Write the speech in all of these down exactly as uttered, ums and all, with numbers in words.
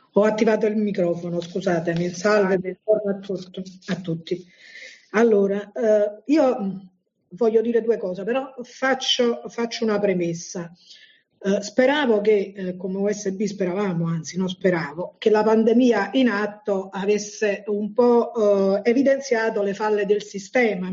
Ho attivato il microfono, scusatemi. Salve, buongiorno a, tutto, a tutti. Allora, eh, io voglio dire due cose, però faccio, faccio una premessa. Eh, speravo che, eh, come U S B speravamo, anzi non speravo, che la pandemia in atto avesse un po' eh, evidenziato le falle del sistema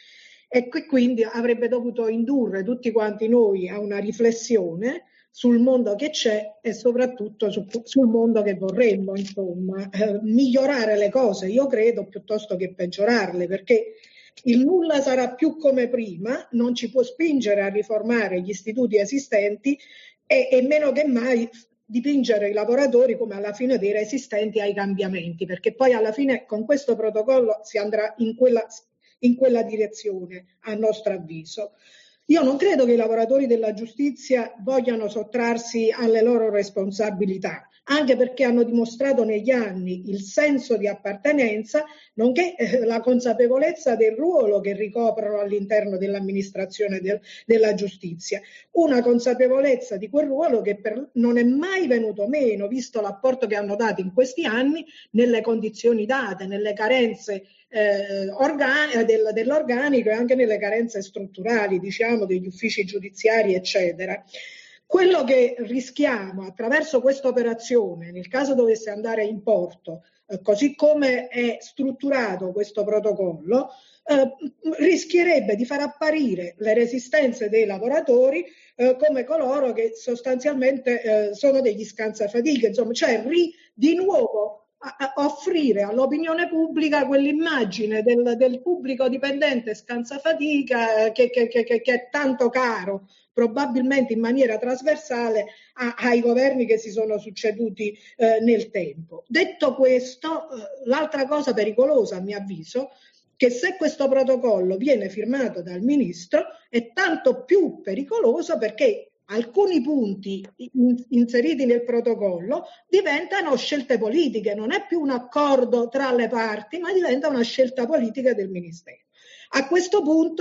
e che quindi avrebbe dovuto indurre tutti quanti noi a una riflessione sul mondo che c'è e soprattutto su, sul mondo che vorremmo, insomma, eh, migliorare le cose, io credo, piuttosto che peggiorarle, perché il nulla sarà più come prima, non ci può spingere a riformare gli istituti esistenti e, e meno che mai dipingere i lavoratori come alla fine dei resistenti ai cambiamenti, perché poi alla fine con questo protocollo si andrà in quella, in quella direzione, a nostro avviso. Io non credo che i lavoratori della giustizia vogliano sottrarsi alle loro responsabilità, anche perché hanno dimostrato negli anni il senso di appartenenza, nonché eh, la consapevolezza del ruolo che ricoprono all'interno dell'amministrazione del, della giustizia. Una consapevolezza di quel ruolo che per, non è mai venuto meno, visto l'apporto che hanno dato in questi anni nelle condizioni date, nelle carenze Eh, organ- del, dell'organico e anche nelle carenze strutturali, diciamo, degli uffici giudiziari, eccetera. Quello che rischiamo attraverso questa operazione, nel caso dovesse andare in porto, eh, così come è strutturato questo protocollo, eh, rischierebbe di far apparire le resistenze dei lavoratori eh, come coloro che sostanzialmente eh, sono degli scansafatiche, insomma, cioè ri, di nuovo a offrire all'opinione pubblica quell'immagine del, del pubblico dipendente scansafatica che, che, che, che è tanto caro, probabilmente in maniera trasversale, a, ai governi che si sono succeduti eh, nel tempo. Detto questo, eh, l'altra cosa pericolosa, a mio avviso, che se questo protocollo viene firmato dal ministro è tanto più pericoloso perché alcuni punti inseriti nel protocollo diventano scelte politiche, non è più un accordo tra le parti, ma diventa una scelta politica del Ministero. A questo punto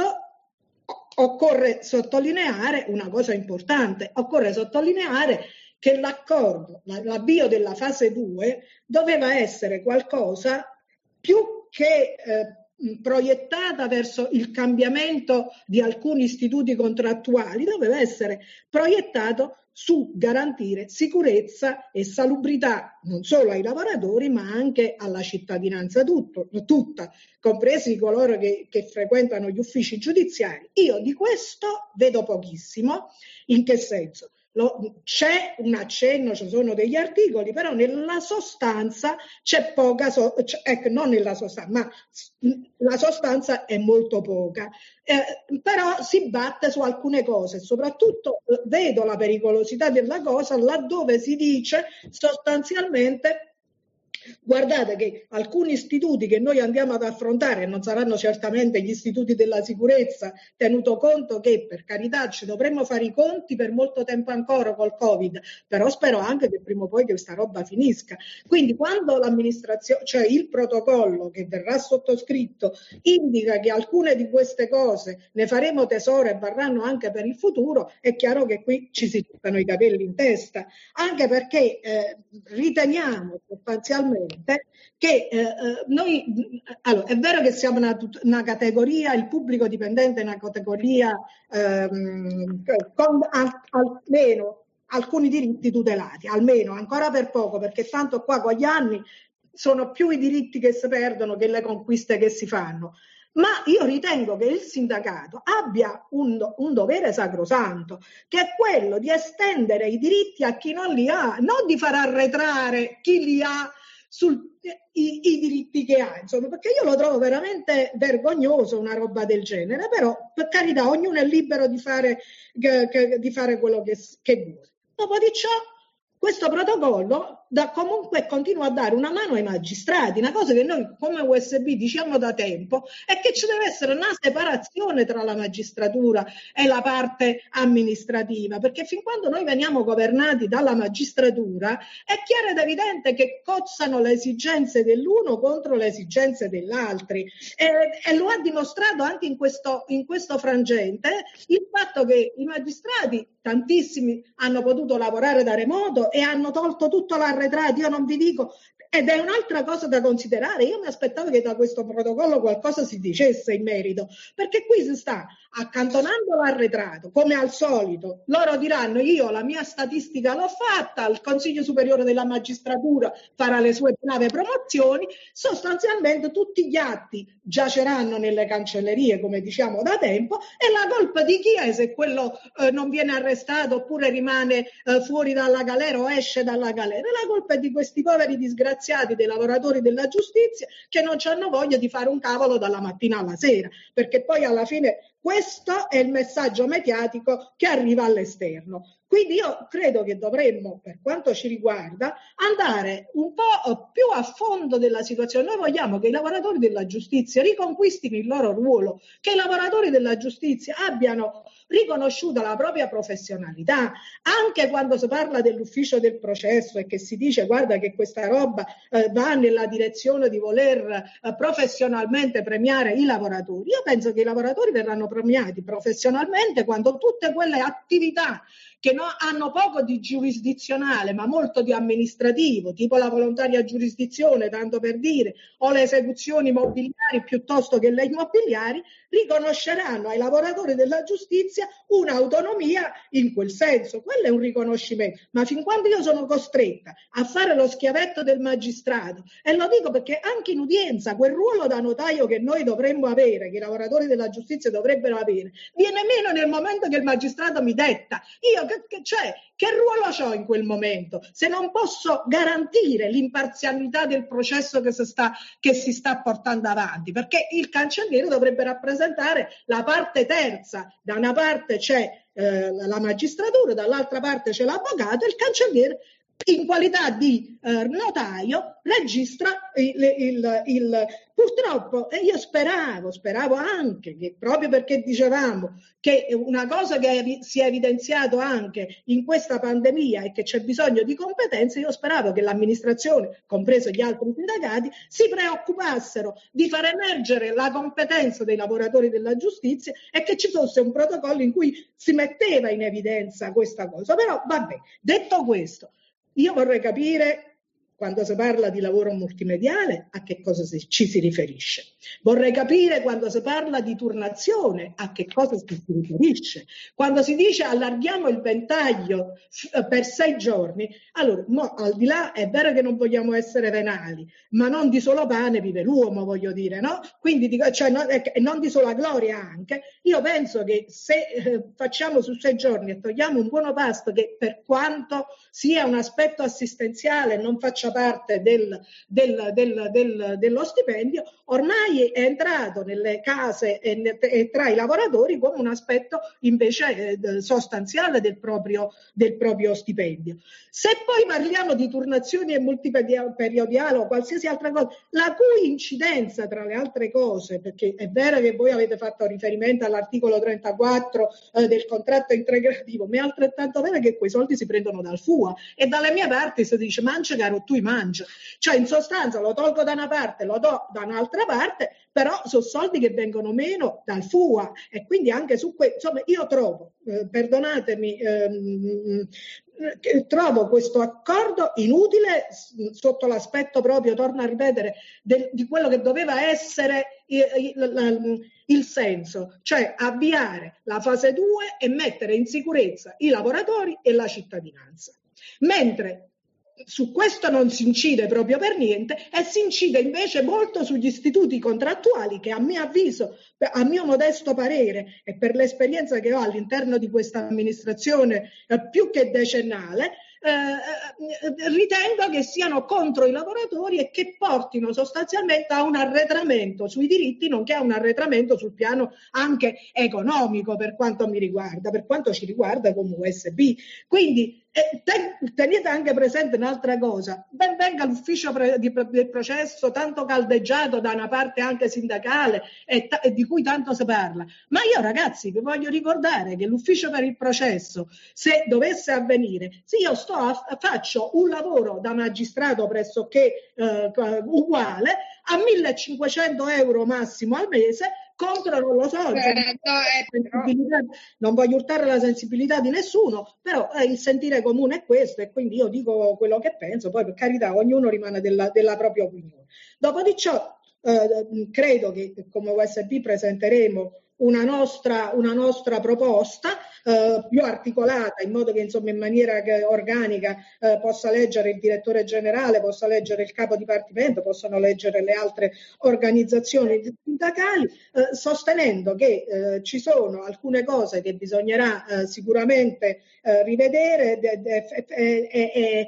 occorre sottolineare una cosa importante, occorre sottolineare che l'accordo, l'avvio della fase due doveva essere qualcosa più che eh, proiettata verso il cambiamento di alcuni istituti contrattuali, doveva essere proiettato su garantire sicurezza e salubrità non solo ai lavoratori ma anche alla cittadinanza tutto, tutta, compresi coloro che, che frequentano gli uffici giudiziari. Io di questo vedo pochissimo. In che senso? Lo, c'è un accenno, ci sono degli articoli, però nella sostanza c'è poca, so, c'è, ecco, non nella sostanza, ma la sostanza è molto poca. Eh, però si batte su alcune cose, soprattutto eh, vedo la pericolosità della cosa laddove si dice sostanzialmente: guardate che alcuni istituti che noi andiamo ad affrontare non saranno certamente gli istituti della sicurezza, tenuto conto che, per carità, ci dovremmo fare i conti per molto tempo ancora col Covid, però spero anche che prima o poi questa roba finisca. Quindi quando l'amministrazione, cioè il protocollo che verrà sottoscritto, indica che alcune di queste cose ne faremo tesoro e varranno anche per il futuro, è chiaro che qui ci si toccano i capelli in testa, anche perché eh, riteniamo sostanzialmente che eh, noi, allora, è vero che siamo una, una categoria, il pubblico dipendente è una categoria ehm, con al, almeno alcuni diritti tutelati, almeno ancora per poco, perché tanto qua con gli anni sono più i diritti che si perdono che le conquiste che si fanno. Ma io ritengo che il sindacato abbia un, un dovere sacrosanto, che è quello di estendere i diritti a chi non li ha, non di far arretrare chi li ha sui i diritti che ha, insomma, perché io lo trovo veramente vergognoso una roba del genere, però per carità ognuno è libero di fare, che, che, di fare quello che, che vuole. Dopo di ciò, questo protocollo da, comunque continua a dare una mano ai magistrati, una cosa che noi come U S B diciamo da tempo è che ci deve essere una separazione tra la magistratura e la parte amministrativa, perché fin quando noi veniamo governati dalla magistratura è chiaro ed evidente che cozzano le esigenze dell'uno contro le esigenze dell'altro e, e lo ha dimostrato anche in questo, in questo frangente il fatto che i magistrati, tantissimi, hanno potuto lavorare da remoto e hanno tolto tutto l'arretrato arretrati, io non vi dico. Ed è un'altra cosa da considerare. Io mi aspettavo che da questo protocollo qualcosa si dicesse in merito, perché qui si sta accantonando l'arretrato, come al solito. Loro diranno: io la mia statistica l'ho fatta, il Consiglio Superiore della Magistratura farà le sue brave promozioni, sostanzialmente tutti gli atti giaceranno nelle cancellerie, come diciamo da tempo, e la colpa di chi è se quello eh, non viene arrestato oppure rimane eh, fuori dalla galera o esce dalla galera? La colpa è di questi poveri disgraziati, dei lavoratori della giustizia, che non hanno voglia di fare un cavolo dalla mattina alla sera, perché poi alla fine questo è il messaggio mediatico che arriva all'esterno. Quindi io credo che dovremmo, per quanto ci riguarda, andare un po' più a fondo della situazione. Noi vogliamo che i lavoratori della giustizia riconquistino il loro ruolo, che i lavoratori della giustizia abbiano riconosciuta la propria professionalità, anche quando si parla dell'ufficio del processo e che si dice guarda che questa roba eh, va nella direzione di voler eh, professionalmente premiare i lavoratori. Io penso che i lavoratori verranno premiati professionalmente quando tutte quelle attività che no, hanno poco di giurisdizionale ma molto di amministrativo, tipo la volontaria giurisdizione, tanto per dire, o le esecuzioni mobiliari piuttosto che le immobiliari, riconosceranno ai lavoratori della giustizia un'autonomia in quel senso. Quello è un riconoscimento, ma fin quando io sono costretta a fare lo schiavetto del magistrato, e lo dico perché anche in udienza quel ruolo da notaio che noi dovremmo avere, che i lavoratori della giustizia dovrebbero avere, viene meno nel momento che il magistrato mi detta. Io che, che, cioè, che ruolo ho in quel momento se non posso garantire l'imparzialità del processo che si sta, che si sta portando avanti? Perché il cancelliere dovrebbe rappresentare la parte terza. Da una parte c'è eh, la magistratura, dall'altra parte c'è l'avvocato, e il cancelliere in qualità di eh, notaio registra il, il, il purtroppo, e io speravo speravo anche che, proprio perché dicevamo che una cosa che si è evidenziato anche in questa pandemia è che c'è bisogno di competenze, io speravo che l'amministrazione, compreso gli altri sindacati, si preoccupassero di far emergere la competenza dei lavoratori della giustizia e che ci fosse un protocollo in cui si metteva in evidenza questa cosa. Però vabbè, detto questo, io vorrei capire, quando si parla di lavoro multimediale, a che cosa si, ci si riferisce. Vorrei capire, quando si parla di turnazione, a che cosa si riferisce. Quando si dice allarghiamo il ventaglio f- per sei giorni, allora, no, al di là, è vero che non vogliamo essere venali, ma non di solo pane vive l'uomo, voglio dire, no? Quindi, dico, cioè, no, e non di sola gloria anche. Io penso che se eh, facciamo su sei giorni e togliamo un buono pasto, che per quanto sia un aspetto assistenziale, non faccia parte del, del, del, del, dello stipendio, ormai è entrato nelle case e, ne, e tra i lavoratori come un aspetto invece eh, sostanziale del proprio, del proprio stipendio. Se poi parliamo di turnazioni e multiperiodiale o qualsiasi altra cosa, la cui incidenza, tra le altre cose, perché è vero che voi avete fatto riferimento all'articolo trentaquattro eh, del contratto integrativo, ma è altrettanto vero che quei soldi si prendono dal F U A, e dalle mie parti si dice mangia caro tu mangio, cioè in sostanza lo tolgo da una parte, lo do da un'altra parte, però sono soldi che vengono meno dal F U A, e quindi anche su questo, insomma, io trovo, eh, perdonatemi, ehm, trovo questo accordo inutile sotto l'aspetto proprio, torno a ripetere, del, di quello che doveva essere il, il, il senso, cioè avviare la fase due e mettere in sicurezza i lavoratori e la cittadinanza. Mentre su questo non si incide proprio per niente, e si incide invece molto sugli istituti contrattuali che, a mio avviso, a mio modesto parere e per l'esperienza che ho all'interno di questa amministrazione eh, più che decennale, eh, ritengo che siano contro i lavoratori e che portino sostanzialmente a un arretramento sui diritti, nonché a un arretramento sul piano anche economico, per quanto mi riguarda, per quanto ci riguarda come U S B. Quindi eh, ten, tenete anche presente un'altra cosa: ben venga l'ufficio pre, di, del processo, tanto caldeggiato da una parte anche sindacale e, ta, e di cui tanto si parla, ma io, ragazzi, vi voglio ricordare che l'ufficio per il processo, se dovesse avvenire, se io sto a, faccio un lavoro da magistrato pressoché eh, uguale, a millecinquecento euro massimo al mese, contro, non lo so, insomma, Eh, no, eh, però... non voglio urtare la sensibilità di nessuno, però eh, il sentire comune è questo e quindi io dico quello che penso, poi per carità ognuno rimane della, della propria opinione. Dopo di ciò eh, credo che come U S P presenteremo una nostra, una nostra proposta eh, più articolata in modo che insomma in maniera che, organica eh, possa leggere il direttore generale, possa leggere il capo dipartimento, possano leggere le altre organizzazioni sindacali, eh, sostenendo che eh, ci sono alcune cose che bisognerà eh, sicuramente eh, rivedere e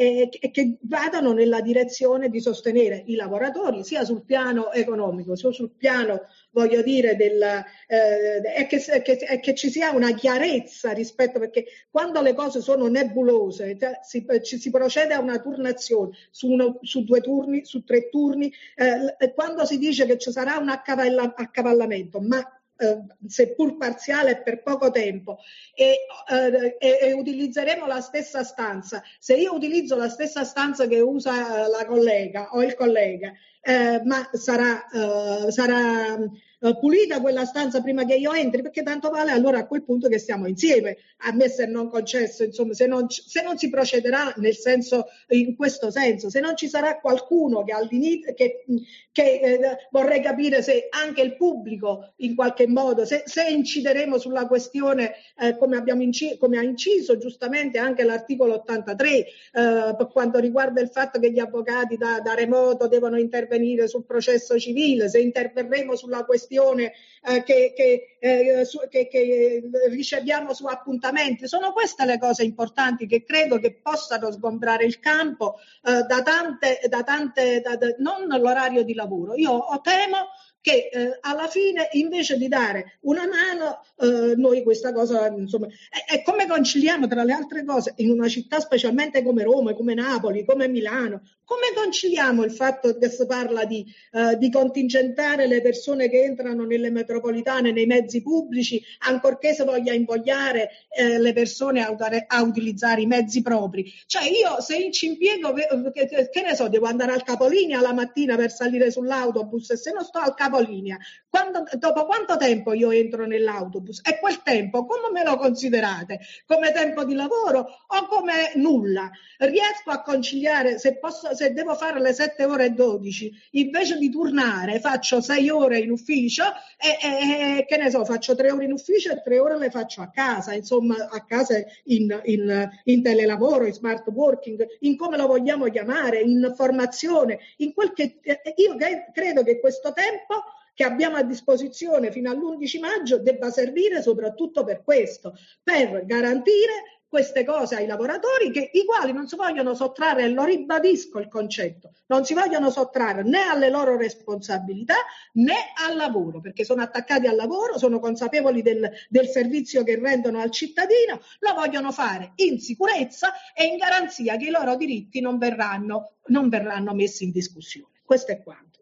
che vadano nella direzione di sostenere i lavoratori sia sul piano economico sia sul piano, voglio dire, del, eh, è, che, è, che, è che ci sia una chiarezza rispetto, perché quando le cose sono nebulose si, ci, si procede a una turnazione su, uno, su due turni, su tre turni, eh, quando si dice che ci sarà un accavalla, accavallamento, ma eh, seppur parziale e per poco tempo e, eh, e, e utilizzeremo la stessa stanza. Se io utilizzo la stessa stanza che usa la collega o il collega, eh, ma sarà, eh, sarà eh, pulita quella stanza prima che io entri, perché tanto vale allora a quel punto che stiamo insieme, a me se non concesso, insomma, se non, se non si procederà nel senso, in questo senso, se non ci sarà qualcuno che all'inizio, che, che eh, vorrei capire se anche il pubblico in qualche modo, se, se incideremo sulla questione eh, come, abbiamo inci- come ha inciso giustamente anche l'articolo ottantatré eh, per quanto riguarda il fatto che gli avvocati da, da remoto devono intervenire sul processo civile, se interverremo sulla questione eh, che, che, eh, su, che, che riceviamo su appuntamenti. Sono queste le cose importanti che credo che possano sgombrare il campo eh, da tante, da tante da, da, non l'orario di lavoro. Io temo che eh, alla fine invece di dare una mano eh, noi questa cosa insomma e, e come conciliamo tra le altre cose in una città specialmente come Roma, come Napoli, come Milano, come conciliamo il fatto che si parla di, eh, di contingentare le persone che entrano nelle metropolitane, nei mezzi pubblici, ancorché si voglia invogliare eh, le persone a, a utilizzare i mezzi propri. Cioè io se ci impiego, che, che ne so, devo andare al capolinea la mattina per salire sull'autobus e se non sto al capolinea, quando, dopo quanto tempo io entro nell'autobus? E quel tempo come me lo considerate? Come tempo di lavoro o come nulla? Riesco a conciliare, se posso, se devo fare le sette ore e dodici, invece di turnare faccio sei ore in ufficio e, e, e che ne so, faccio tre ore in ufficio e tre ore le faccio a casa, insomma a casa in, in, in telelavoro, in smart working, in come lo vogliamo chiamare, in formazione, in quel che io credo che questo tempo che abbiamo a disposizione fino all'undici maggio debba servire soprattutto per questo, per garantire queste cose ai lavoratori che, i quali non si vogliono sottrarre, e lo ribadisco il concetto, non si vogliono sottrarre né alle loro responsabilità né al lavoro, perché sono attaccati al lavoro, sono consapevoli del, del servizio che rendono al cittadino, lo vogliono fare in sicurezza e in garanzia che i loro diritti non verranno, non verranno messi in discussione. Questo è quanto.